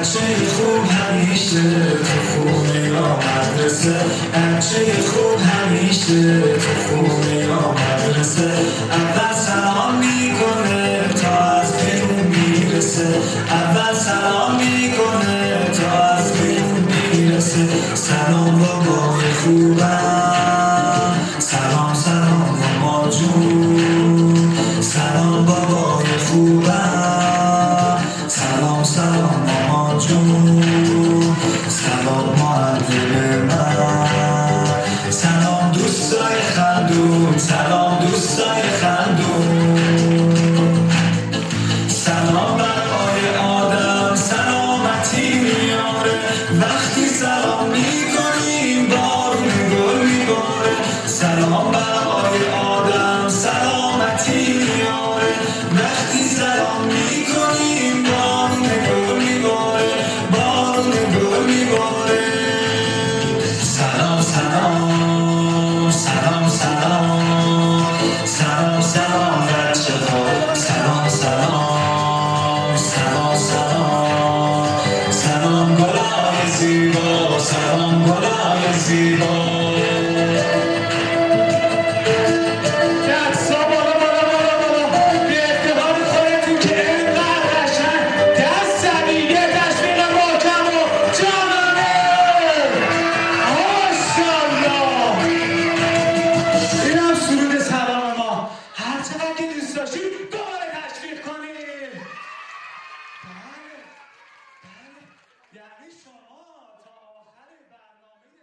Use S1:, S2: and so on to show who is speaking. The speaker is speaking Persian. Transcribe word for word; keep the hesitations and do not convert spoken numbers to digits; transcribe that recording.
S1: بچه خوب همیشه تو خونه یا مدرسه، بچه خوب همیشه تو خونه یا مدرسه. اول سلام میکنه تا از بیرون میرسه، اول سلام میکنه تا از بیرون میرسه. سلام بابای خوبم، سلام سلام مامان جون، سلام بابای خوبم، سلام سلام مامان جون، سلام معلم من، سلام دوستای خندون، سلام دوستای خندون. سلام برای آدم سلامتی میاره، وقتی سلام میکنیم بارون گل میباره. سلام برای آدم سلامتی میاره، وقتی سلام میکنیم بارون گل میباره، بارون گل میباره. سلام سلام سلام سلام سلام سلام بچه ها، سلام سلام سلام سلام سلام گلای زیبا، سلام گلای زیبا.
S2: یعنی شما